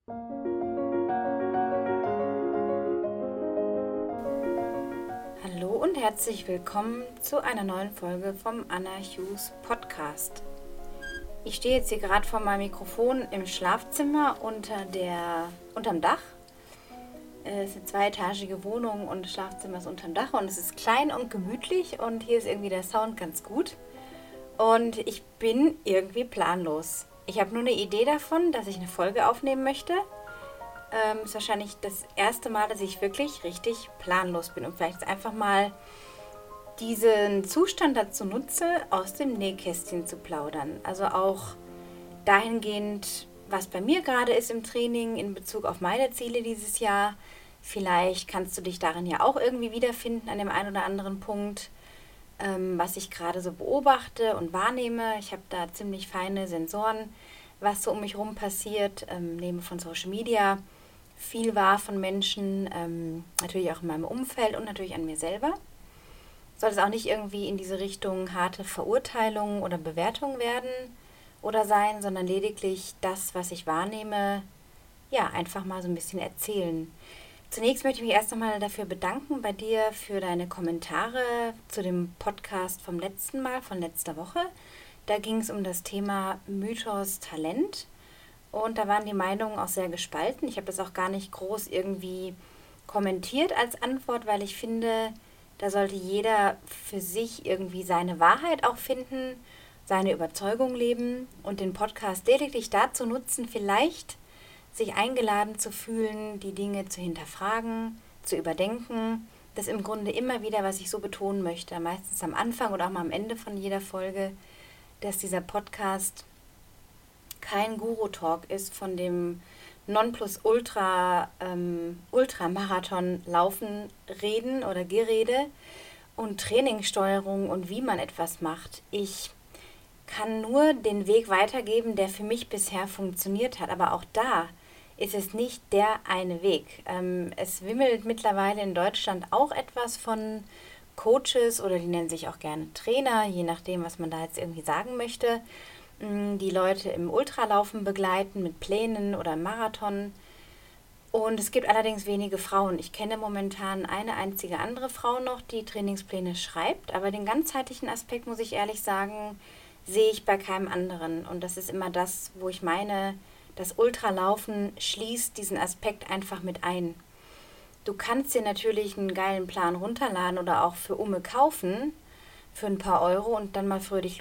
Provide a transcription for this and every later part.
Hallo und herzlich willkommen zu einer neuen Folge vom Anna Hughes Podcast. Ich stehe jetzt hier gerade vor meinem Mikrofon im Schlafzimmer unterm Dach. Es ist eine zweietagige Wohnung und das Schlafzimmer ist unterm Dach und es ist klein und gemütlich und hier ist irgendwie der Sound ganz gut. Und ich bin irgendwie planlos. Ich habe nur eine Idee davon, dass ich eine Folge aufnehmen möchte. Ist wahrscheinlich das erste Mal, dass ich wirklich richtig planlos bin und vielleicht einfach mal diesen Zustand dazu nutze, aus dem Nähkästchen zu plaudern. Also auch dahingehend, was bei mir gerade ist im Training in Bezug auf meine Ziele dieses Jahr. Vielleicht kannst du dich darin ja auch irgendwie wiederfinden an dem einen oder anderen Punkt, was ich gerade so beobachte und wahrnehme. Ich habe da ziemlich feine Sensoren, was so um mich herum passiert, nehme von Social Media viel wahr von Menschen, natürlich auch in meinem Umfeld und natürlich an mir selber. Soll es auch nicht irgendwie in diese Richtung harte Verurteilung oder Bewertung werden oder sein, sondern lediglich das, was ich wahrnehme, ja, einfach mal so ein bisschen erzählen. Zunächst möchte ich mich erst einmal dafür bedanken bei dir für deine Kommentare zu dem Podcast vom letzten Mal, von letzter Woche. Da ging es um das Thema Mythos Talent und da waren die Meinungen auch sehr gespalten. Ich habe das auch gar nicht groß irgendwie kommentiert als Antwort, weil ich finde, da sollte jeder für sich irgendwie seine Wahrheit auch finden, seine Überzeugung leben und den Podcast lediglich dazu nutzen, vielleicht sich eingeladen zu fühlen, die Dinge zu hinterfragen, zu überdenken. Das ist im Grunde immer wieder, was ich so betonen möchte, meistens am Anfang oder auch mal am Ende von jeder Folge, dass dieser Podcast kein Guru-Talk ist von dem Nonplusultra-Ultramarathon Laufen, Reden oder Gerede und Trainingssteuerung und wie man etwas macht. Ich kann nur den Weg weitergeben, der für mich bisher funktioniert hat, aber auch da ist es nicht der eine Weg. Es wimmelt mittlerweile in Deutschland auch etwas von Coaches oder die nennen sich auch gerne Trainer, je nachdem, was man da jetzt irgendwie sagen möchte, die Leute im Ultralaufen begleiten mit Plänen oder im Marathon. Und es gibt allerdings wenige Frauen. Ich kenne momentan eine einzige andere Frau noch, die Trainingspläne schreibt, aber den ganzheitlichen Aspekt, muss ich ehrlich sagen, sehe ich bei keinem anderen. Und das ist immer das, wo ich meine, das Ultralaufen schließt diesen Aspekt einfach mit ein. Du kannst dir natürlich einen geilen Plan runterladen oder auch für Umme kaufen, für ein paar Euro und dann mal fröhlich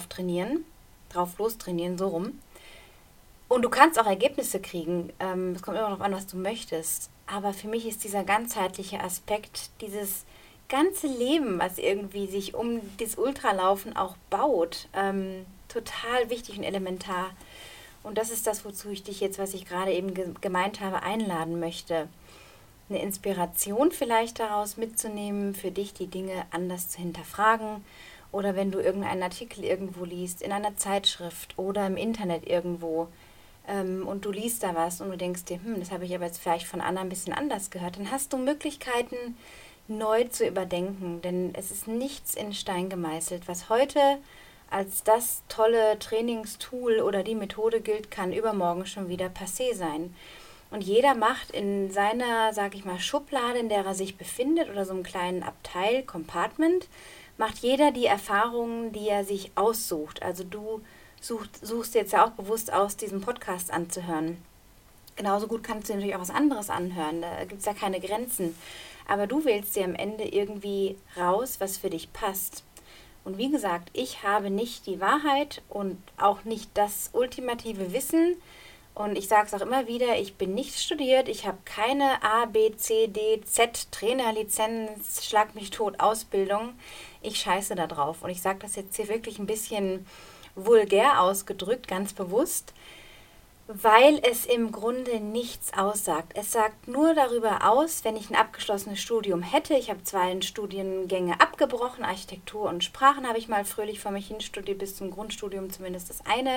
drauf lostrainieren, so rum. Und du kannst auch Ergebnisse kriegen. Es kommt immer darauf an, was du möchtest. Aber für mich ist dieser ganzheitliche Aspekt, dieses ganze Leben, was irgendwie sich um das Ultralaufen auch baut, total wichtig und elementar. Und das ist das, wozu ich dich jetzt, was ich gerade eben gemeint habe, einladen möchte. Eine Inspiration vielleicht daraus mitzunehmen, für dich die Dinge anders zu hinterfragen. Oder wenn du irgendeinen Artikel irgendwo liest, in einer Zeitschrift oder im Internet irgendwo, und du liest da was und du denkst dir, das habe ich aber jetzt vielleicht von Anna ein bisschen anders gehört, dann hast du Möglichkeiten, neu zu überdenken. Denn es ist nichts in Stein gemeißelt. Was heute als das tolle Trainingstool oder die Methode gilt, kann übermorgen schon wieder passé sein. Und jeder macht in seiner, sag ich mal, Schublade, in der er sich befindet, oder so einem kleinen Abteil, Compartment, macht jeder die Erfahrungen, die er sich aussucht. Also du suchst jetzt ja auch bewusst aus, diesen Podcast anzuhören. Genauso gut kannst du natürlich auch was anderes anhören, da gibt es ja keine Grenzen. Aber du wählst dir am Ende irgendwie raus, was für dich passt. Und wie gesagt, ich habe nicht die Wahrheit und auch nicht das ultimative Wissen. Und ich sage es auch immer wieder, ich bin nicht studiert, ich habe keine A, B, C, D, Z, Trainerlizenz, Schlag mich tot, Ausbildung. Ich scheiße da drauf. Und ich sage das jetzt hier wirklich ein bisschen vulgär ausgedrückt, ganz bewusst, weil es im Grunde nichts aussagt. Es sagt nur darüber aus, wenn ich ein abgeschlossenes Studium hätte. Ich habe 2 Studiengänge abgebrochen, Architektur und Sprachen habe ich mal fröhlich vor mich hin studiert, bis zum Grundstudium zumindest das eine.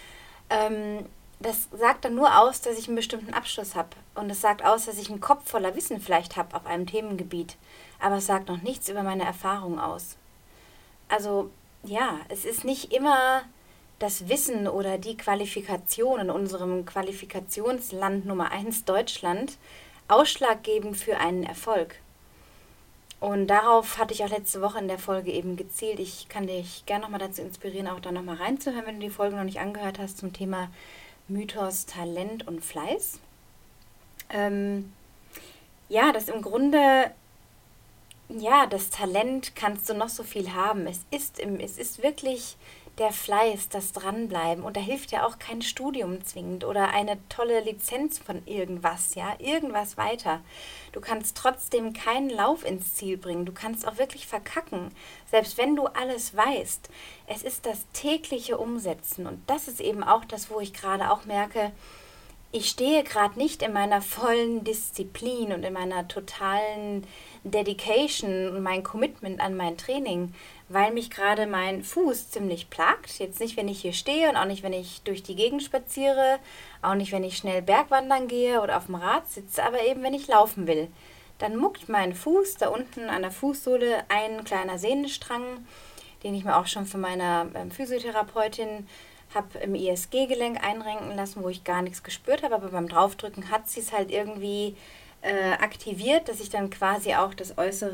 Das sagt dann nur aus, dass ich einen bestimmten Abschluss habe. Und es sagt aus, dass ich einen Kopf voller Wissen vielleicht habe auf einem Themengebiet. Aber es sagt noch nichts über meine Erfahrung aus. Also ja, es ist nicht immer das Wissen oder die Qualifikation in unserem Qualifikationsland Nummer eins Deutschland ausschlaggebend für einen Erfolg. Und darauf hatte ich auch letzte Woche in der Folge eben gezielt. Ich kann dich gerne nochmal dazu inspirieren, auch da nochmal reinzuhören, wenn du die Folge noch nicht angehört hast, zum Thema Mythos, Talent und Fleiß. Ja, das im Grunde, ja, das Talent kannst du noch so viel haben. Es ist wirklich der Fleiß, das Dranbleiben. Und da hilft ja auch kein Studium zwingend oder eine tolle Lizenz von irgendwas, ja, irgendwas weiter. Du kannst trotzdem keinen Lauf ins Ziel bringen. Du kannst auch wirklich verkacken, selbst wenn du alles weißt. Es ist das tägliche Umsetzen. Und das ist eben auch das, wo ich gerade auch merke, ich stehe gerade nicht in meiner vollen Disziplin und in meiner totalen Dedication und mein Commitment an mein Training, weil mich gerade mein Fuß ziemlich plagt. Jetzt nicht, wenn ich hier stehe und auch nicht, wenn ich durch die Gegend spaziere, auch nicht, wenn ich schnell Bergwandern gehe oder auf dem Rad sitze, aber eben, wenn ich laufen will. Dann muckt mein Fuß da unten an der Fußsohle ein kleiner Sehnenstrang, den ich mir auch schon von meiner Physiotherapeutin habe im ISG-Gelenk einrenken lassen, wo ich gar nichts gespürt habe, aber beim Draufdrücken hat sie es halt irgendwie aktiviert, dass ich dann quasi auch die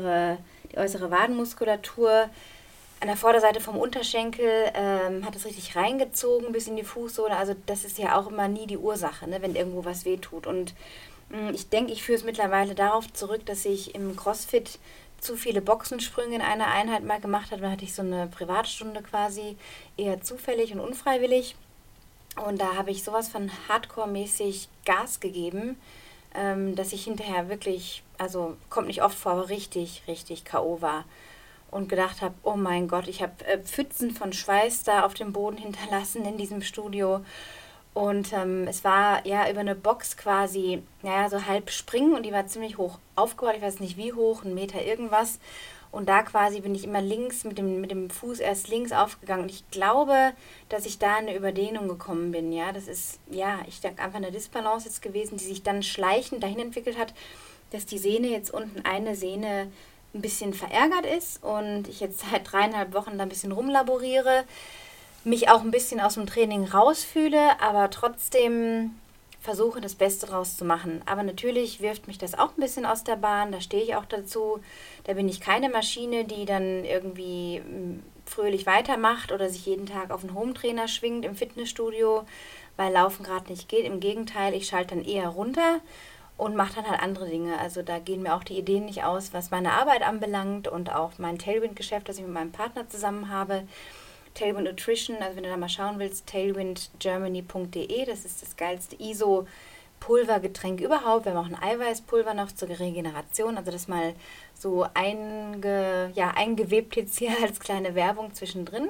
äußere Wadenmuskulatur an der Vorderseite vom Unterschenkel hat es richtig reingezogen bis in die Fußsohle. Also das ist ja auch immer nie die Ursache, ne, wenn irgendwo was wehtut. Und ich denke, ich führe es mittlerweile darauf zurück, dass ich im CrossFit zu viele Boxensprünge in einer Einheit mal gemacht habe. Da hatte ich so eine Privatstunde quasi, eher zufällig und unfreiwillig. Und da habe ich sowas von Hardcore-mäßig Gas gegeben, dass ich hinterher wirklich, also kommt nicht oft vor, aber richtig, richtig K.O. war. Und gedacht habe, oh mein Gott, ich habe Pfützen von Schweiß da auf dem Boden hinterlassen in diesem Studio. Und es war ja über eine Box quasi, naja, so halb springen und die war ziemlich hoch aufgebaut. Ich weiß nicht wie hoch, 1 Meter irgendwas. Und da quasi bin ich immer links mit dem Fuß erst links aufgegangen. Und ich glaube, dass ich da in eine Überdehnung gekommen bin. Ja, das ist, ja, ich denke einfach eine Disbalance jetzt gewesen, die sich dann schleichend dahin entwickelt hat, dass die Sehne jetzt unten, eine Sehne ein bisschen verärgert ist und ich jetzt seit 3,5 Wochen da ein bisschen rumlaboriere, mich auch ein bisschen aus dem Training rausfühle, aber trotzdem versuche, das Beste draus zu machen. Aber natürlich wirft mich das auch ein bisschen aus der Bahn, da stehe ich auch dazu. Da bin ich keine Maschine, die dann irgendwie fröhlich weitermacht oder sich jeden Tag auf einen Home-Trainer schwingt im Fitnessstudio, weil Laufen gerade nicht geht. Im Gegenteil, ich schalte dann eher runter und mache dann halt andere Dinge. Also da gehen mir auch die Ideen nicht aus, was meine Arbeit anbelangt und auch mein Tailwind-Geschäft, das ich mit meinem Partner zusammen habe. Tailwind Nutrition, also wenn du da mal schauen willst, tailwindgermany.de, das ist das geilste ISO-Pulvergetränk überhaupt. Wir haben auch ein Eiweißpulver noch zur Regeneration, also das mal so eingewebt jetzt hier als kleine Werbung zwischendrin.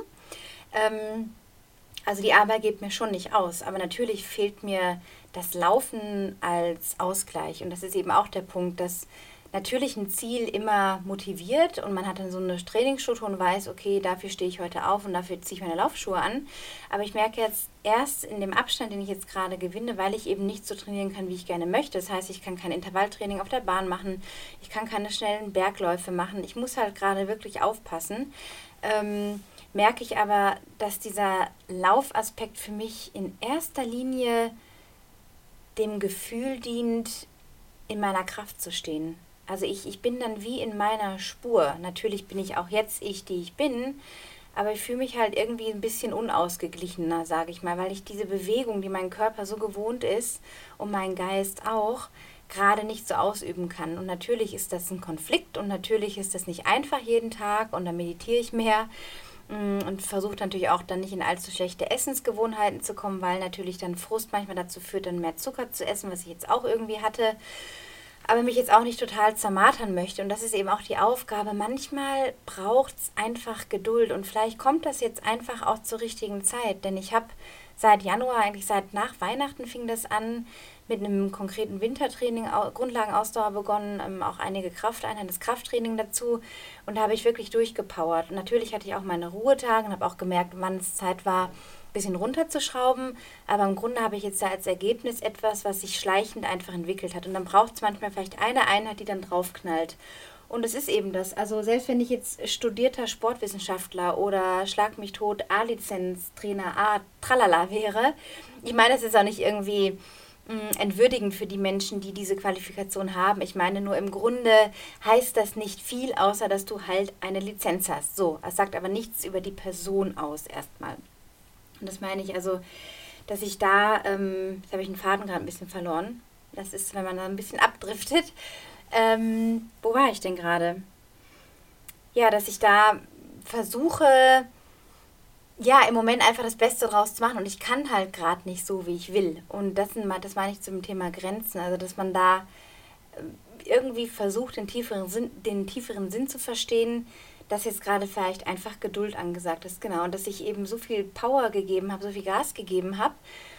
Also die Arbeit geht mir schon nicht aus, aber natürlich fehlt mir das Laufen als Ausgleich und das ist eben auch der Punkt, dass natürlich ein Ziel immer motiviert und man hat dann so eine Trainingsstruktur und weiß, okay, dafür stehe ich heute auf und dafür ziehe ich meine Laufschuhe an. Aber ich merke jetzt erst in dem Abstand, den ich jetzt gerade gewinne, weil ich eben nicht so trainieren kann, wie ich gerne möchte. Das heißt, ich kann kein Intervalltraining auf der Bahn machen, ich kann keine schnellen Bergläufe machen. Ich muss halt gerade wirklich aufpassen. Merke ich aber, dass dieser Laufaspekt für mich in erster Linie dem Gefühl dient, in meiner Kraft zu stehen. Also ich bin dann wie in meiner Spur. Natürlich bin ich auch jetzt ich, die ich bin, aber ich fühle mich halt irgendwie ein bisschen unausgeglichener, sage ich mal, weil ich diese Bewegung, die mein Körper so gewohnt ist und mein Geist auch, gerade nicht so ausüben kann. Und natürlich ist das ein Konflikt und natürlich ist das nicht einfach jeden Tag und dann meditiere ich mehr und versuche natürlich auch dann nicht in allzu schlechte Essensgewohnheiten zu kommen, weil natürlich dann Frust manchmal dazu führt, dann mehr Zucker zu essen, was ich jetzt auch irgendwie hatte, aber mich jetzt auch nicht total zermartern möchte. Und das ist eben auch die Aufgabe. Manchmal braucht es einfach Geduld und vielleicht kommt das jetzt einfach auch zur richtigen Zeit, denn ich habe seit Januar, eigentlich seit nach Weihnachten fing das an, mit einem konkreten Wintertraining, Grundlagenausdauer begonnen, auch einige Krafteinheiten, das Krafttraining dazu und da habe ich wirklich durchgepowert. Und natürlich hatte ich auch meine Ruhetage und habe auch gemerkt, wann es Zeit war, ein bisschen runterzuschrauben, aber im Grunde habe ich jetzt da als Ergebnis etwas, was sich schleichend einfach entwickelt hat und dann braucht es manchmal vielleicht eine Einheit, die dann draufknallt. Und es ist eben das. Also selbst wenn ich jetzt studierter Sportwissenschaftler oder Schlag mich tot A-Lizenz, Trainer A, tralala wäre, ich meine, das ist auch nicht irgendwie entwürdigend für die Menschen, die diese Qualifikation haben. Ich meine nur, im Grunde heißt das nicht viel, außer dass du halt eine Lizenz hast. So, es sagt aber nichts über die Person aus erstmal. Und das meine ich also, dass ich da, jetzt habe ich den Faden gerade ein bisschen verloren. Das ist, wenn man da ein bisschen abdriftet. Wo war ich denn gerade? Ja, dass ich da versuche, ja, im Moment einfach das Beste draus zu machen und ich kann halt gerade nicht so, wie ich will. Und das meine ich zum Thema Grenzen. Also, dass man da irgendwie versucht, den tieferen Sinn zu verstehen, dass jetzt gerade vielleicht einfach Geduld angesagt ist. Genau. Und dass ich eben so viel Power gegeben habe, so viel Gas gegeben habe.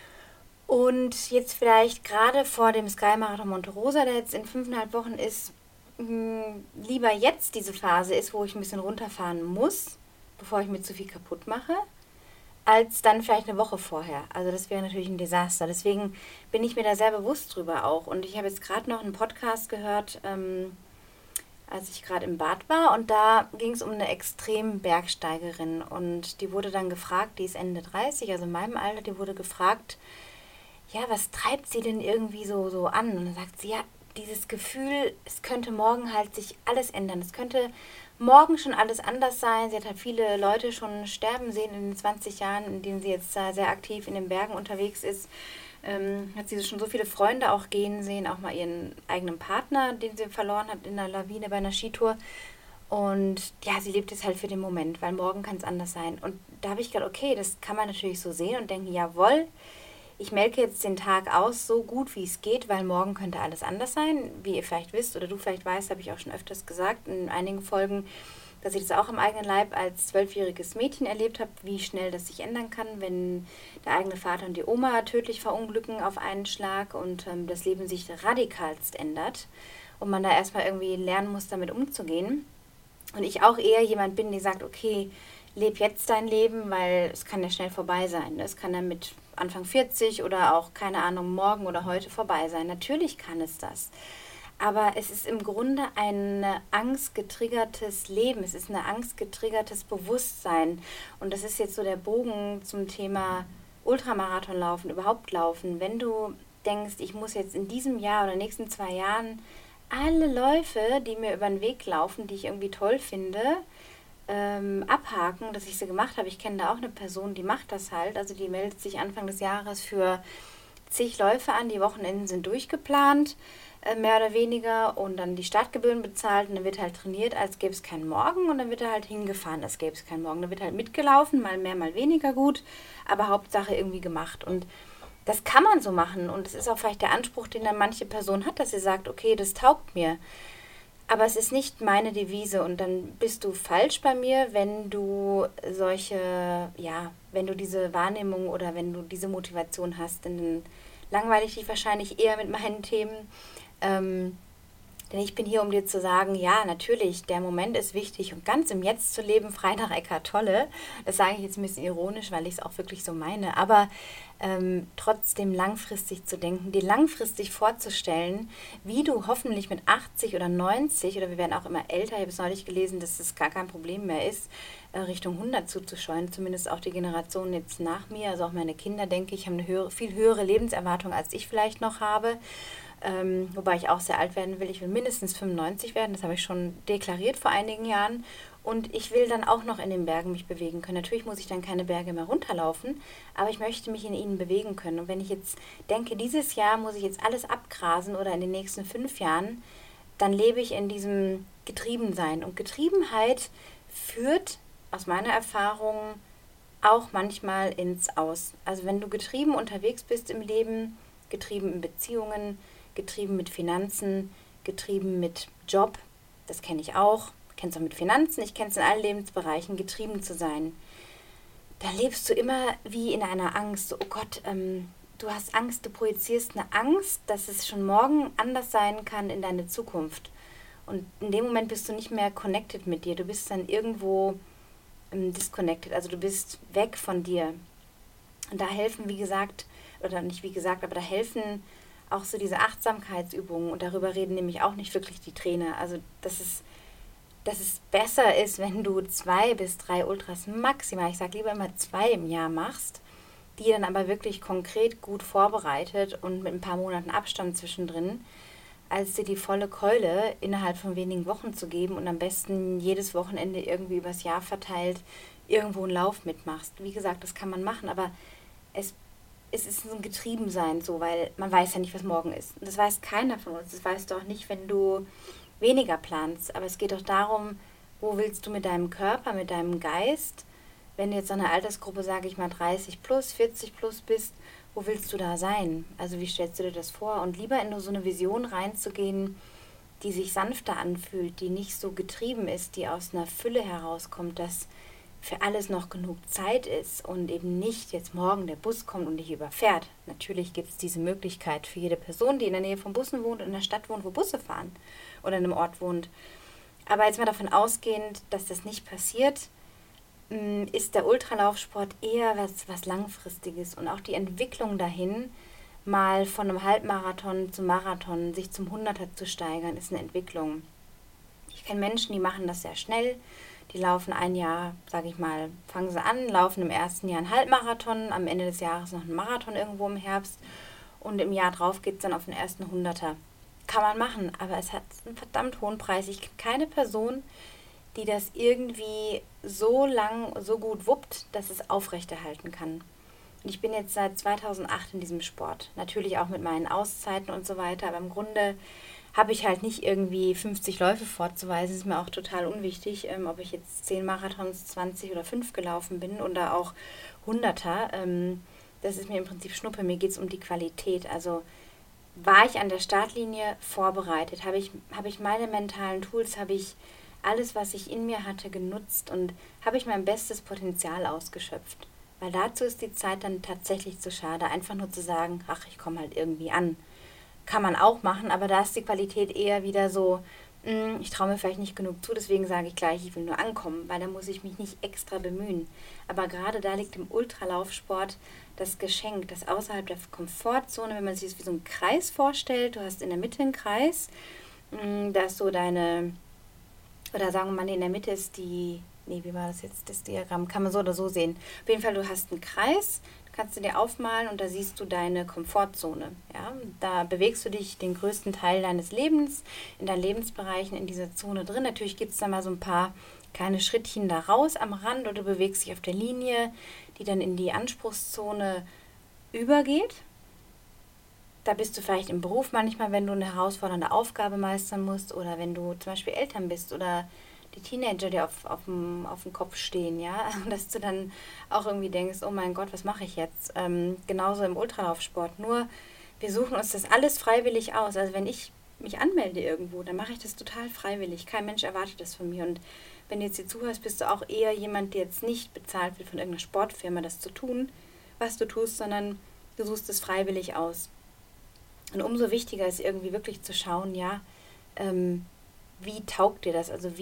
Und jetzt vielleicht gerade vor dem Sky Marathon Monte Rosa, der jetzt in 5,5 Wochen ist, lieber jetzt diese Phase ist, wo ich ein bisschen runterfahren muss, bevor ich mir zu viel kaputt mache, als dann vielleicht eine Woche vorher. Also das wäre natürlich ein Desaster. Deswegen bin ich mir da sehr bewusst drüber auch. Und ich habe jetzt gerade noch einen Podcast gehört, als ich gerade im Bad war. Und da ging es um eine extrem Bergsteigerin. Und die wurde dann gefragt, die ist Ende 30, also in meinem Alter, die wurde gefragt, ja, was treibt sie denn irgendwie so an? Und dann sagt sie, ja, dieses Gefühl, es könnte morgen halt sich alles ändern. Es könnte morgen schon alles anders sein. Sie hat halt viele Leute schon sterben sehen in den 20 Jahren, in denen sie jetzt sehr aktiv in den Bergen unterwegs ist. Hat sie schon so viele Freunde auch gehen sehen, auch mal ihren eigenen Partner, den sie verloren hat in einer Lawine bei einer Skitour. Und ja, sie lebt jetzt halt für den Moment, weil morgen kann es anders sein. Und da habe ich gedacht, okay, das kann man natürlich so sehen und denken, jawohl, ich melke jetzt den Tag aus, so gut wie es geht, weil morgen könnte alles anders sein. Wie ihr vielleicht wisst oder du vielleicht weißt, habe ich auch schon öfters gesagt in einigen Folgen, dass ich das auch im eigenen Leib als 12-jähriges Mädchen erlebt habe, wie schnell das sich ändern kann, wenn der eigene Vater und die Oma tödlich verunglücken auf einen Schlag und das Leben sich radikalst ändert und man da erstmal irgendwie lernen muss, damit umzugehen. Und ich auch eher jemand bin, der sagt, okay, leb jetzt dein Leben, weil es kann ja schnell vorbei sein. Es kann dann mit Anfang 40 oder auch, keine Ahnung, morgen oder heute vorbei sein. Natürlich kann es das. Aber es ist im Grunde ein angstgetriggertes Leben. Es ist ein angstgetriggertes Bewusstsein. Und das ist jetzt so der Bogen zum Thema Ultramarathon laufen, überhaupt laufen. Wenn du denkst, ich muss jetzt in diesem Jahr oder nächsten 2 Jahren alle Läufe, die mir über den Weg laufen, die ich irgendwie toll finde, abhaken, dass ich sie gemacht habe. Ich kenne da auch eine Person, die macht das halt. Also die meldet sich Anfang des Jahres für zig Läufe an. Die Wochenenden sind durchgeplant, mehr oder weniger. Und dann die Startgebühren bezahlt. Und dann wird halt trainiert, als gäbe es keinen Morgen. Und dann wird er halt hingefahren, als gäbe es keinen Morgen. Dann wird halt mitgelaufen, mal mehr, mal weniger gut. Aber Hauptsache irgendwie gemacht. Und das kann man so machen. Und es ist auch vielleicht der Anspruch, den dann manche Person hat, dass sie sagt, okay, das taugt mir. Aber es ist nicht meine Devise und dann bist du falsch bei mir, wenn du wenn du diese Wahrnehmung oder wenn du diese Motivation hast, denn dann langweile ich dich wahrscheinlich eher mit meinen Themen. Ähm, denn ich bin hier, um dir zu sagen, ja, natürlich, der Moment ist wichtig und ganz im Jetzt zu leben, frei nach Eckhart Tolle. Das sage ich jetzt ein bisschen ironisch, weil ich es auch wirklich so meine. Aber trotzdem langfristig zu denken, dir langfristig vorzustellen, wie du hoffentlich mit 80 oder 90, oder wir werden auch immer älter, ich habe es neulich gelesen, dass es gar kein Problem mehr ist, Richtung 100 zuzuscheuen, zumindest auch die Generation jetzt nach mir, also auch meine Kinder, denke ich, haben eine viel höhere Lebenserwartung, als ich vielleicht noch habe. Wobei ich auch sehr alt werden will. Ich will mindestens 95 werden. Das habe ich schon deklariert vor einigen Jahren. Und ich will dann auch noch in den Bergen mich bewegen können. Natürlich muss ich dann keine Berge mehr runterlaufen, aber ich möchte mich in ihnen bewegen können. Und wenn ich jetzt denke, dieses Jahr muss ich jetzt alles abgrasen oder in den nächsten 5 Jahren, dann lebe ich in diesem Getriebensein. Und Getriebenheit führt aus meiner Erfahrung auch manchmal ins Aus. Also wenn du getrieben unterwegs bist im Leben, getrieben in Beziehungen, getrieben mit Finanzen, getrieben mit Job, das kenne ich auch, kennst du auch mit Finanzen, ich kenne es in allen Lebensbereichen, getrieben zu sein. Da lebst du immer wie in einer Angst, so, oh Gott, du hast Angst, du projizierst eine Angst, dass es schon morgen anders sein kann in deine Zukunft. Und in dem Moment bist du nicht mehr connected mit dir, du bist dann irgendwo disconnected, also du bist weg von dir. Und da helfen, wie gesagt, oder nicht wie gesagt, aber da helfen auch so diese Achtsamkeitsübungen, und darüber reden nämlich auch nicht wirklich die Trainer. Also dass es besser ist, wenn du 2 bis 3 Ultras maximal, ich sage lieber immer 2 im Jahr machst, die dann aber wirklich konkret gut vorbereitet und mit ein paar Monaten Abstand zwischendrin, als dir die volle Keule innerhalb von wenigen Wochen zu geben und am besten jedes Wochenende irgendwie übers Jahr verteilt irgendwo einen Lauf mitmachst. Wie gesagt, das kann man machen, aber es, es ist so ein Getriebensein so, weil man weiß ja nicht, was morgen ist. Und das weiß keiner von uns. Das weißt du auch nicht, wenn du weniger planst. Aber es geht doch darum, wo willst du mit deinem Körper, mit deinem Geist, wenn du jetzt so eine Altersgruppe, sage ich mal 30 plus, 40 plus bist, wo willst du da sein? Also wie stellst du dir das vor? Und lieber in so eine Vision reinzugehen, die sich sanfter anfühlt, die nicht so getrieben ist, die aus einer Fülle herauskommt, dass für alles noch genug Zeit ist und eben nicht jetzt morgen der Bus kommt und dich überfährt. Natürlich gibt es diese Möglichkeit für jede Person, die in der Nähe von Bussen wohnt und in einer Stadt wohnt, wo Busse fahren oder in einem Ort wohnt. Aber jetzt mal davon ausgehend, dass das nicht passiert, ist der Ultralaufsport eher was Langfristiges, und auch die Entwicklung dahin, mal von einem Halbmarathon zum Marathon, sich zum Hunderter zu steigern, ist eine Entwicklung. Ich kenne Menschen, die machen das sehr schnell. Die laufen ein Jahr, sage ich mal, fangen sie an, laufen im ersten Jahr einen Halbmarathon, am Ende des Jahres noch einen Marathon irgendwo im Herbst, und im Jahr drauf geht es dann auf den ersten Hunderter. Kann man machen, aber es hat einen verdammt hohen Preis. Ich kenne keine Person, die das irgendwie so lang, so gut wuppt, dass es aufrechterhalten kann. Und ich bin jetzt seit 2008 in diesem Sport. Natürlich auch mit meinen Auszeiten und so weiter, aber im Grunde habe ich halt nicht irgendwie 50 Läufe vorzuweisen. Ist mir auch total unwichtig, ob ich jetzt 10 Marathons, 20 oder 5 gelaufen bin oder auch Hunderter. Das ist mir im Prinzip Schnuppe. Mir geht es um die Qualität. Also war ich an der Startlinie vorbereitet? Habe ich meine mentalen Tools, habe ich alles, was ich in mir hatte, genutzt, und habe ich mein bestes Potenzial ausgeschöpft? Weil dazu ist die Zeit dann tatsächlich zu schade, einfach nur zu sagen, ach, ich komme halt irgendwie an. Kann man auch machen, aber da ist die Qualität eher wieder so, ich traue mir vielleicht nicht genug zu, deswegen sage ich gleich, ich will nur ankommen, weil da muss ich mich nicht extra bemühen. Aber gerade da liegt im Ultralaufsport das Geschenk, das außerhalb der Komfortzone, wenn man sich das wie so einen Kreis vorstellt, du hast in der Mitte einen Kreis, da ist so deine, oder sagen wir mal, in der Mitte ist die, nee, wie war das jetzt, das Diagramm, kann man so oder so sehen. Auf jeden Fall, du hast einen Kreis, kannst du dir aufmalen, und da siehst du deine Komfortzone. Ja? Da bewegst du dich den größten Teil deines Lebens, in deinen Lebensbereichen in dieser Zone drin. Natürlich gibt es da mal so ein paar kleine Schrittchen da raus am Rand, oder du bewegst dich auf der Linie, die dann in die Anspruchszone übergeht. Da bist du vielleicht im Beruf manchmal, wenn du eine herausfordernde Aufgabe meistern musst, oder wenn du zum Beispiel Eltern bist oder die Teenager, die auf dem Kopf stehen, ja, dass du dann auch irgendwie denkst, oh mein Gott, was mache ich jetzt? Genauso im Ultralaufsport. Nur, wir suchen uns das alles freiwillig aus. Also wenn ich mich anmelde irgendwo, dann mache ich das total freiwillig. Kein Mensch erwartet das von mir. Und wenn du jetzt hier zuhörst, bist du auch eher jemand, der jetzt nicht bezahlt wird von irgendeiner Sportfirma, das zu tun, was du tust, sondern du suchst es freiwillig aus. Und umso wichtiger ist irgendwie wirklich zu schauen, ja, wie taugt dir das? Also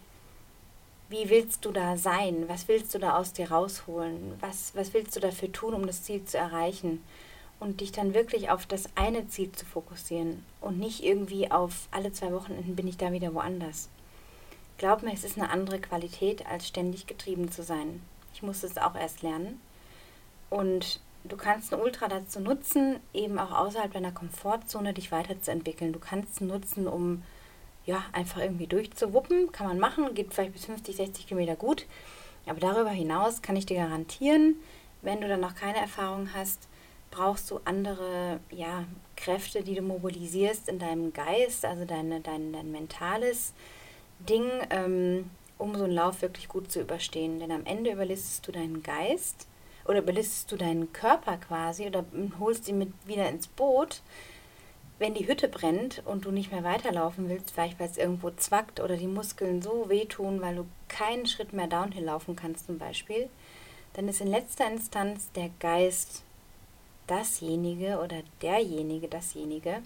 wie willst du da sein? Was willst du da aus dir rausholen? Was willst du dafür tun, um das Ziel zu erreichen? Und dich dann wirklich auf das eine Ziel zu fokussieren und nicht irgendwie auf alle 2 Wochenenden bin ich da wieder woanders. Glaub mir, es ist eine andere Qualität, als ständig getrieben zu sein. Ich musste es auch erst lernen. Und du kannst ein Ultra dazu nutzen, eben auch außerhalb deiner Komfortzone dich weiterzuentwickeln. Du kannst es nutzen, um ja, einfach irgendwie durchzuwuppen. Kann man machen, geht vielleicht bis 50, 60 Kilometer gut. Aber darüber hinaus kann ich dir garantieren, wenn du dann noch keine Erfahrung hast, brauchst du andere, ja, Kräfte, die du mobilisierst in deinem Geist, also dein mentales Ding, um so einen Lauf wirklich gut zu überstehen. Denn am Ende überlistest du deinen Geist oder überlistest du deinen Körper quasi oder holst ihn mit wieder ins Boot, wenn die Hütte brennt und du nicht mehr weiterlaufen willst, vielleicht weil es irgendwo zwackt oder die Muskeln so wehtun, weil du keinen Schritt mehr Downhill laufen kannst zum Beispiel, dann ist in letzter Instanz der Geist dasjenige oder dasjenige,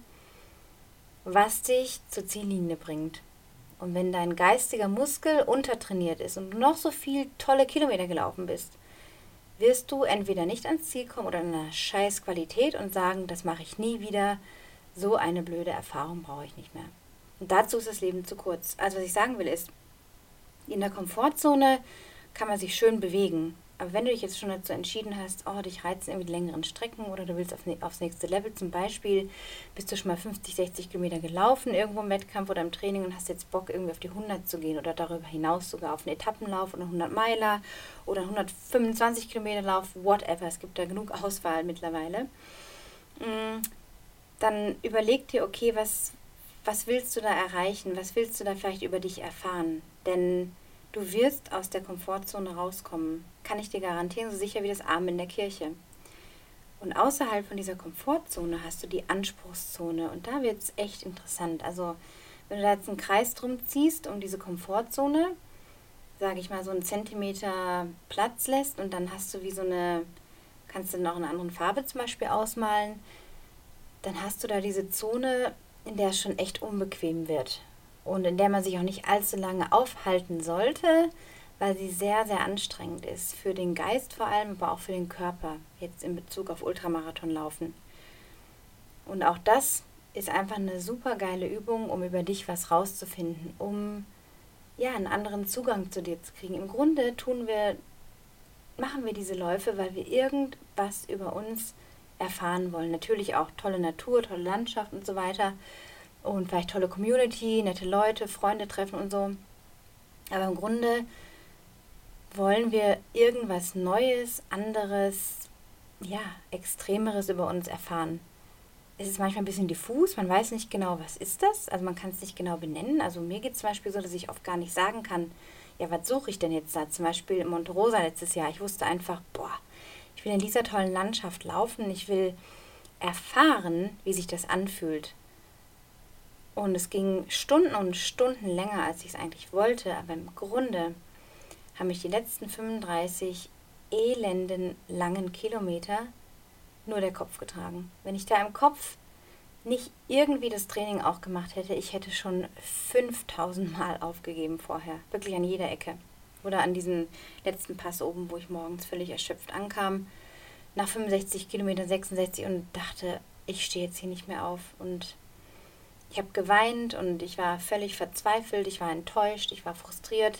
was dich zur Ziellinie bringt. Und wenn dein geistiger Muskel untertrainiert ist und du noch so viel tolle Kilometer gelaufen bist, wirst du entweder nicht ans Ziel kommen oder in einer scheiß Qualität und sagen, das mache ich nie wieder, so eine blöde Erfahrung brauche ich nicht mehr. Und dazu ist das Leben zu kurz. Also was ich sagen will ist, in der Komfortzone kann man sich schön bewegen. Aber wenn du dich jetzt schon dazu entschieden hast, oh, dich reizen irgendwie die längeren Strecken oder du willst aufs nächste Level, zum Beispiel bist du schon mal 50, 60 Kilometer gelaufen irgendwo im Wettkampf oder im Training und hast jetzt Bock irgendwie auf die 100 zu gehen oder darüber hinaus sogar auf einen Etappenlauf oder 100 Meiler oder 125 Kilometer Lauf, whatever. Es gibt da genug Auswahl mittlerweile. Dann überleg dir, okay, was willst du da erreichen? Was willst du da vielleicht über dich erfahren? Denn du wirst aus der Komfortzone rauskommen. Kann ich dir garantieren, so sicher wie das Amen in der Kirche. Und außerhalb von dieser Komfortzone hast du die Anspruchszone. Und da wird es echt interessant. Also, wenn du da jetzt einen Kreis drum ziehst um diese Komfortzone, sage ich mal, so einen Zentimeter Platz lässt und dann hast du wie so eine, kannst du noch eine andere Farbe zum Beispiel ausmalen, dann hast du da diese Zone, in der es schon echt unbequem wird und in der man sich auch nicht allzu lange aufhalten sollte, weil sie sehr, sehr anstrengend ist. Für den Geist vor allem, aber auch für den Körper, jetzt in Bezug auf Ultramarathonlaufen. Und auch das ist einfach eine super geile Übung, um über dich was rauszufinden, um ja, einen anderen Zugang zu dir zu kriegen. Im Grunde machen wir diese Läufe, weil wir irgendwas über uns erfahren wollen. Natürlich auch tolle Natur, tolle Landschaft und so weiter. Und vielleicht tolle Community, nette Leute, Freunde treffen und so. Aber im Grunde wollen wir irgendwas Neues, anderes, ja, Extremeres über uns erfahren. Es ist manchmal ein bisschen diffus, man weiß nicht genau, was ist das. Also man kann es nicht genau benennen. Also mir geht es zum Beispiel so, dass ich oft gar nicht sagen kann, ja, was suche ich denn jetzt da? Zum Beispiel in Monte Rosa letztes Jahr. Ich wusste einfach, ich will in dieser tollen Landschaft laufen. Ich will erfahren, wie sich das anfühlt. Und es ging Stunden und Stunden länger, als ich es eigentlich wollte. Aber im Grunde haben mich die letzten 35 elenden langen Kilometer nur der Kopf getragen. Wenn ich da im Kopf nicht irgendwie das Training auch gemacht hätte, ich hätte schon 5000 Mal aufgegeben vorher. Wirklich an jeder Ecke. Oder an diesem letzten Pass oben, wo ich morgens völlig erschöpft ankam. Nach 65 Kilometern, 66 und dachte, ich stehe jetzt hier nicht mehr auf. Und ich habe geweint und ich war völlig verzweifelt, ich war enttäuscht, ich war frustriert.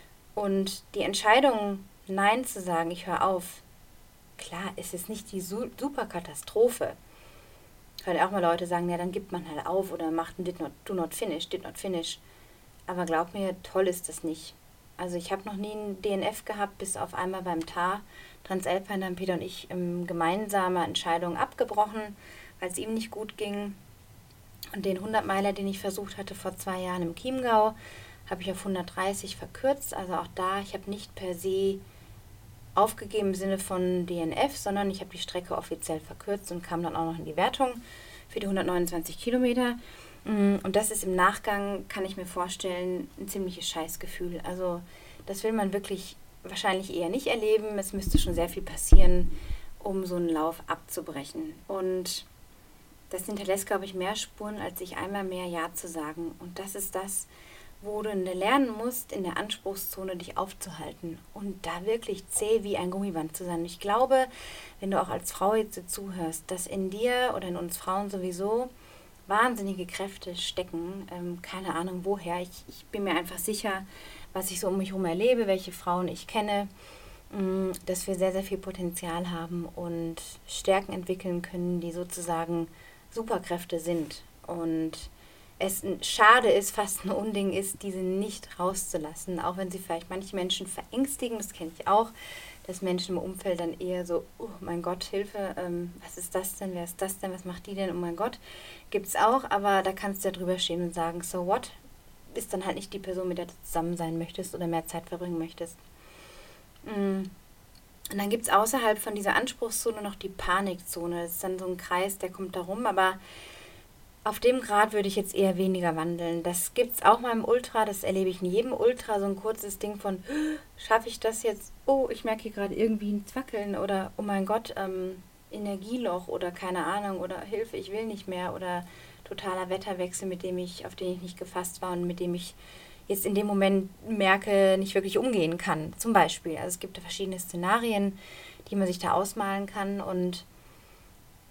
Und die Entscheidung, Nein zu sagen, ich höre auf, klar, es ist nicht die super Katastrophe. Ich höre auch mal Leute sagen, ja, dann gibt man halt auf oder macht ein did not finish. Aber glaub mir, toll ist das nicht. Also ich habe noch nie ein DNF gehabt, bis auf einmal beim TAR. Transalpine haben Peter und ich gemeinsame Entscheidung abgebrochen, weil es ihm nicht gut ging. Und den 100-Meiler, den ich versucht hatte vor 2 Jahren im Chiemgau, habe ich auf 130 verkürzt. Also auch da, ich habe nicht per se aufgegeben im Sinne von DNF, sondern ich habe die Strecke offiziell verkürzt und kam dann auch noch in die Wertung für die 129 Kilometer. Und das ist im Nachgang, kann ich mir vorstellen, ein ziemliches Scheißgefühl. Also das will man wirklich wahrscheinlich eher nicht erleben. Es müsste schon sehr viel passieren, um so einen Lauf abzubrechen. Und das hinterlässt, glaube ich, mehr Spuren, als sich einmal mehr Ja zu sagen. Und das ist das, wo du lernen musst, in der Anspruchszone dich aufzuhalten und da wirklich zäh wie ein Gummiband zu sein. Ich glaube, wenn du auch als Frau jetzt so zuhörst, dass in dir oder in uns Frauen sowieso wahnsinnige Kräfte stecken, keine Ahnung woher. Ich bin mir einfach sicher, was ich so um mich herum erlebe, welche Frauen ich kenne, dass wir sehr, sehr viel Potenzial haben und Stärken entwickeln können, die sozusagen Superkräfte sind. Und es schade ist, fast ein Unding ist, diese nicht rauszulassen, auch wenn sie vielleicht manche Menschen verängstigen, das kenne ich auch, dass Menschen im Umfeld dann eher so, oh mein Gott, Hilfe, was ist das denn, wer ist das denn, was macht die denn, oh mein Gott, gibt's auch, aber da kannst du ja drüber stehen und sagen, so what, ist dann halt nicht die Person, mit der du zusammen sein möchtest oder mehr Zeit verbringen möchtest. Und dann gibt es außerhalb von dieser Anspruchszone noch die Panikzone, das ist dann so ein Kreis, der kommt da rum, aber auf dem Grad würde ich jetzt eher weniger wandeln. Das gibt es auch mal im Ultra, das erlebe ich in jedem Ultra, so ein kurzes Ding von, schaffe ich das jetzt? Oh, ich merke hier gerade irgendwie ein Zwackeln oder oh mein Gott, Energieloch oder keine Ahnung oder Hilfe, ich will nicht mehr oder totaler Wetterwechsel, auf den ich nicht gefasst war und mit dem ich jetzt in dem Moment merke, nicht wirklich umgehen kann. Zum Beispiel. Also es gibt da verschiedene Szenarien, die man sich da ausmalen kann und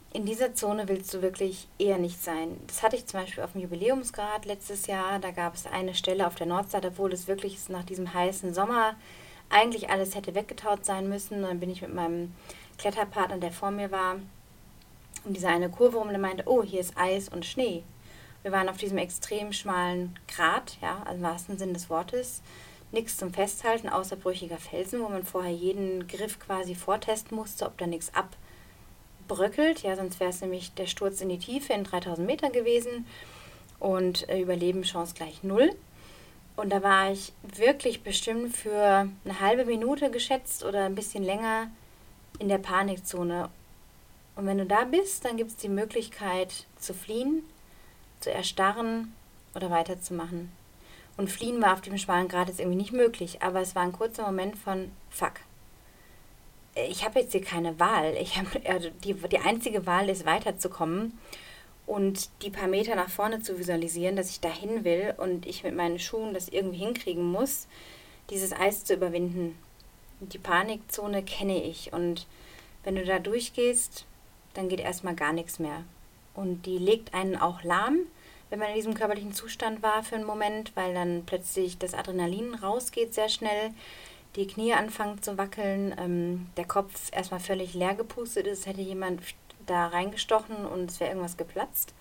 In dieser Zone willst du wirklich eher nicht sein. Das hatte ich zum Beispiel auf dem Jubiläumsgrad letztes Jahr. Da gab es eine Stelle auf der Nordseite, obwohl es wirklich nach diesem heißen Sommer eigentlich alles hätte weggetaut sein müssen. Und dann bin ich mit meinem Kletterpartner, der vor mir war, um diese eine Kurve rum, der meinte, oh, hier ist Eis und Schnee. Wir waren auf diesem extrem schmalen Grat, ja, also im wahrsten Sinn des Wortes. Nichts zum Festhalten, außer brüchiger Felsen, wo man vorher jeden Griff quasi vortesten musste, ob da nichts abbröckelt. Ja, sonst wäre es nämlich der Sturz in die Tiefe in 3000 Meter gewesen und Überlebenschance gleich 0. Und da war ich wirklich bestimmt für eine halbe Minute geschätzt oder ein bisschen länger in der Panikzone. Und wenn du da bist, dann gibt es die Möglichkeit zu fliehen, zu erstarren oder weiterzumachen. Und fliehen war auf dem schmalen Grat jetzt irgendwie nicht möglich, aber es war ein kurzer Moment von fuck. Ich habe jetzt hier keine Wahl. Also die einzige Wahl ist, weiterzukommen und die paar Meter nach vorne zu visualisieren, dass ich dahin will und ich mit meinen Schuhen das irgendwie hinkriegen muss, dieses Eis zu überwinden. Die Panikzone kenne ich und wenn du da durchgehst, dann geht erstmal gar nichts mehr. Und die legt einen auch lahm, wenn man in diesem körperlichen Zustand war für einen Moment, weil dann plötzlich das Adrenalin rausgeht sehr schnell, die Knie anfangen zu wackeln, der Kopf erstmal völlig leer gepustet ist, hätte jemand da reingestochen und es wäre irgendwas geplatzt.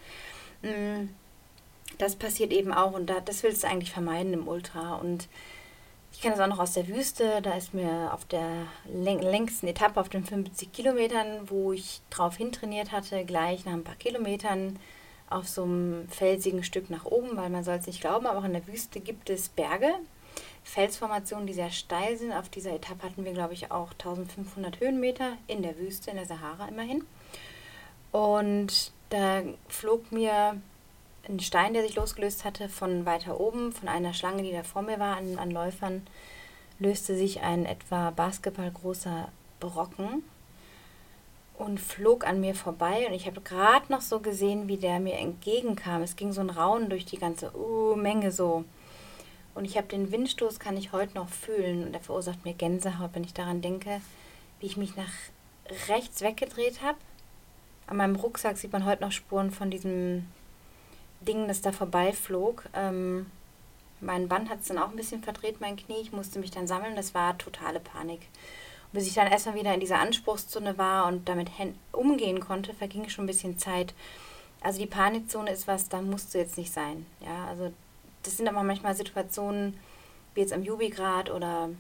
Das passiert eben auch und das willst du eigentlich vermeiden im Ultra. Und ich kenne das auch noch aus der Wüste, da ist mir auf der längsten Etappe auf den 75 Kilometern, wo ich drauf hintrainiert hatte, gleich nach ein paar Kilometern auf so einem felsigen Stück nach oben, weil man soll es nicht glauben, aber auch in der Wüste gibt es Berge, Felsformationen, die sehr steil sind. Auf dieser Etappe hatten wir, glaube ich, auch 1500 Höhenmeter in der Wüste, in der Sahara immerhin. Und da flog mir ein Stein, der sich losgelöst hatte, von weiter oben, von einer Schlange, die da vor mir war, an Läufern, löste sich ein etwa basketballgroßer Brocken und flog an mir vorbei. Und ich habe gerade noch so gesehen, wie der mir entgegenkam. Es ging so ein Raunen durch die ganze Menge so. Und ich habe den Windstoß, kann ich heute noch fühlen. Und der verursacht mir Gänsehaut, wenn ich daran denke, wie ich mich nach rechts weggedreht habe. An meinem Rucksack sieht man heute noch Spuren von diesem Ding, das da vorbeiflog. Mein Band hat es dann auch ein bisschen verdreht, mein Knie. Ich musste mich dann sammeln. Das war totale Panik. Und bis ich dann erstmal wieder in dieser Anspruchszone war und damit umgehen konnte, verging schon ein bisschen Zeit. Also die Panikzone ist was, da musst du jetzt nicht sein. Ja, also das sind aber manchmal Situationen, wie jetzt am Jubigrad oder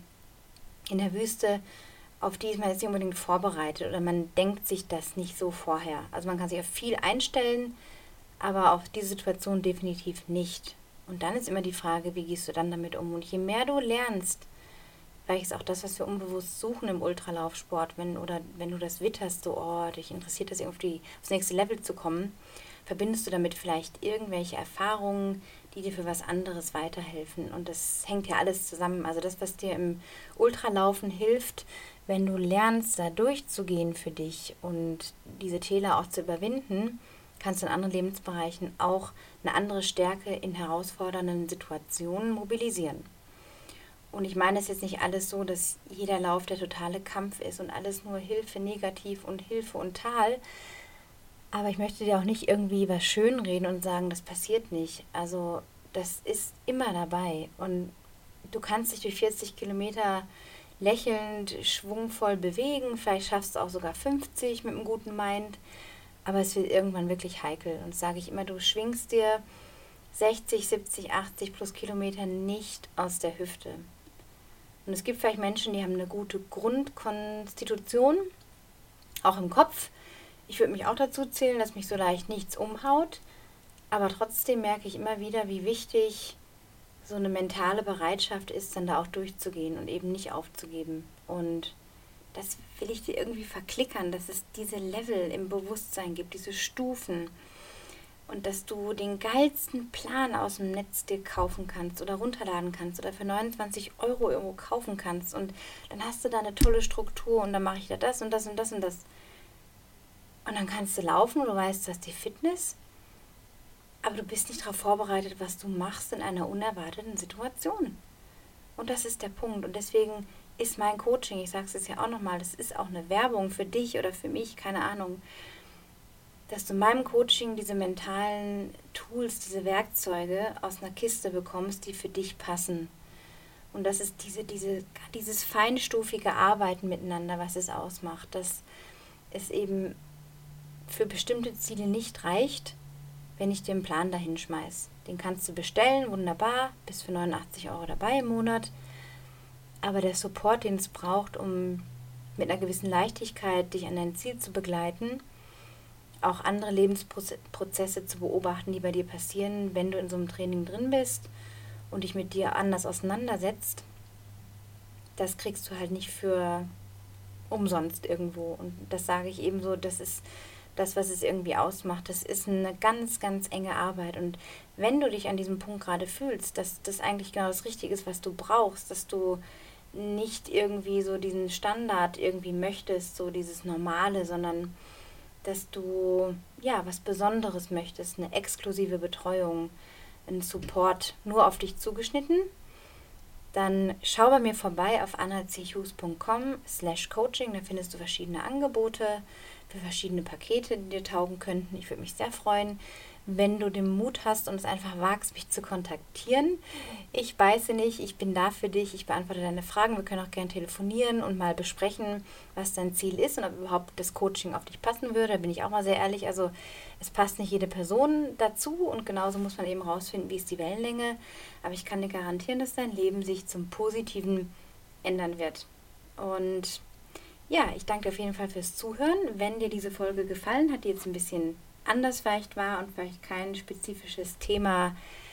in der Wüste, auf die ist man jetzt nicht unbedingt vorbereitet oder man denkt sich das nicht so vorher. Also man kann sich auf viel einstellen, aber auf diese Situation definitiv nicht. Und dann ist immer die Frage, wie gehst du dann damit um? Und je mehr du lernst, vielleicht ist auch das, was wir unbewusst suchen im Ultralaufsport, wenn du das witterst, so, oh, dich interessiert das irgendwie aufs nächste Level zu kommen, verbindest du damit vielleicht irgendwelche Erfahrungen, die dir für was anderes weiterhelfen. Und das hängt ja alles zusammen. Also das, was dir im Ultralaufen hilft, wenn du lernst, da durchzugehen für dich und diese Täler auch zu überwinden, kannst du in anderen Lebensbereichen auch eine andere Stärke in herausfordernden Situationen mobilisieren. Und ich meine es jetzt nicht alles so, dass jeder Lauf der totale Kampf ist und alles nur Hilfe negativ und Hilfe und Tal. Aber ich möchte dir auch nicht irgendwie was schönreden und sagen, das passiert nicht. Also das ist immer dabei. Und du kannst dich durch 40 Kilometer lächelnd, schwungvoll bewegen. Vielleicht schaffst du auch sogar 50 mit einem guten Mind. Aber es wird irgendwann wirklich heikel. Und das sage ich immer, du schwingst dir 60, 70, 80 plus Kilometer nicht aus der Hüfte. Und es gibt vielleicht Menschen, die haben eine gute Grundkonstitution, auch im Kopf. Ich würde mich auch dazu zählen, dass mich so leicht nichts umhaut. Aber trotzdem merke ich immer wieder, wie wichtig so eine mentale Bereitschaft ist, dann da auch durchzugehen und eben nicht aufzugeben. Und das will ich dir irgendwie verklickern, dass es diese Level im Bewusstsein gibt, diese Stufen. Und dass du den geilsten Plan aus dem Netz dir kaufen kannst oder runterladen kannst oder für 29 Euro irgendwo kaufen kannst. Und dann hast du da eine tolle Struktur und dann mache ich da das und das und das und das. Und dann kannst du laufen und du weißt, du hast die Fitness, aber du bist nicht darauf vorbereitet, was du machst in einer unerwarteten Situation. Und das ist der Punkt. Und deswegen ist mein Coaching, ich sage es jetzt ja auch nochmal, das ist auch eine Werbung für dich oder für mich, keine Ahnung. dass du in meinem Coaching diese mentalen Tools, diese Werkzeuge aus einer Kiste bekommst, die für dich passen. Und das ist dieses feinstufige Arbeiten miteinander, was es ausmacht, dass es eben für bestimmte Ziele nicht reicht, wenn ich dir einen Plan dahin schmeiß. Den kannst du bestellen, wunderbar, bist für 89 € dabei im Monat. Aber der Support, den es braucht, um mit einer gewissen Leichtigkeit dich an dein Ziel zu begleiten, auch andere Lebensprozesse zu beobachten, die bei dir passieren, wenn du in so einem Training drin bist und dich mit dir anders auseinandersetzt, das kriegst du halt nicht für umsonst irgendwo. Und das sage ich eben so, das ist das, was es irgendwie ausmacht. Das ist eine ganz, ganz enge Arbeit. Und wenn du dich an diesem Punkt gerade fühlst, dass das eigentlich genau das Richtige ist, was du brauchst, dass du nicht irgendwie so diesen Standard irgendwie möchtest, so dieses Normale, sondern dass du ja was Besonderes möchtest, eine exklusive Betreuung, einen Support nur auf dich zugeschnitten, dann schau bei mir vorbei auf annachughes.com/coaching. Da findest du verschiedene Angebote für verschiedene Pakete, die dir taugen könnten. Ich würde mich sehr freuen, wenn du den Mut hast und es einfach wagst, mich zu kontaktieren. Ich beiße nicht, ich bin da für dich, ich beantworte deine Fragen. Wir können auch gerne telefonieren und mal besprechen, was dein Ziel ist und ob überhaupt das Coaching auf dich passen würde. Da bin ich auch mal sehr ehrlich. Also es passt nicht jede Person dazu und genauso muss man eben rausfinden, wie ist die Wellenlänge. Aber ich kann dir garantieren, dass dein Leben sich zum Positiven ändern wird. Und ja, ich danke dir auf jeden Fall fürs Zuhören. Wenn dir diese Folge gefallen hat, die jetzt ein bisschen anders vielleicht war und vielleicht kein spezifisches Thema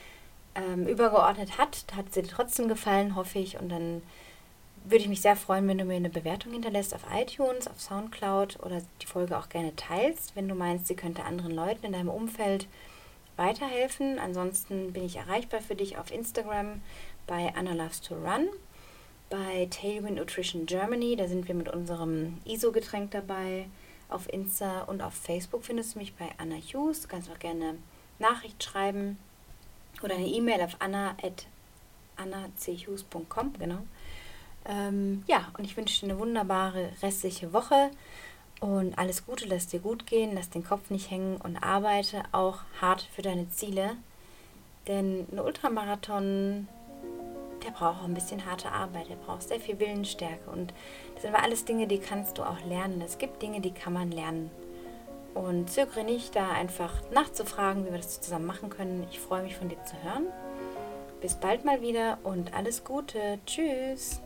übergeordnet hat sie dir trotzdem gefallen, hoffe ich. Und dann würde ich mich sehr freuen, wenn du mir eine Bewertung hinterlässt auf iTunes, auf Soundcloud oder die Folge auch gerne teilst, wenn du meinst, sie könnte anderen Leuten in deinem Umfeld weiterhelfen. Ansonsten bin ich erreichbar für dich auf Instagram bei Anna Loves to Run, bei Tailwind Nutrition Germany, da sind wir mit unserem ISO-Getränk dabei. Auf Insta und auf Facebook findest du mich bei Anna Hughes. Du kannst auch gerne Nachricht schreiben oder eine E-Mail auf anna@annachughes.com, genau. Ja, und ich wünsche dir eine wunderbare restliche Woche und alles Gute, lass dir gut gehen, lass den Kopf nicht hängen und arbeite auch hart für deine Ziele, denn ein Ultramarathon, der braucht auch ein bisschen harte Arbeit, der braucht sehr viel Willensstärke und das sind aber alles Dinge, die kannst du auch lernen. Es gibt Dinge, die kann man lernen. Und zögere nicht, da einfach nachzufragen, wie wir das zusammen machen können. Ich freue mich, von dir zu hören. Bis bald mal wieder und alles Gute. Tschüss.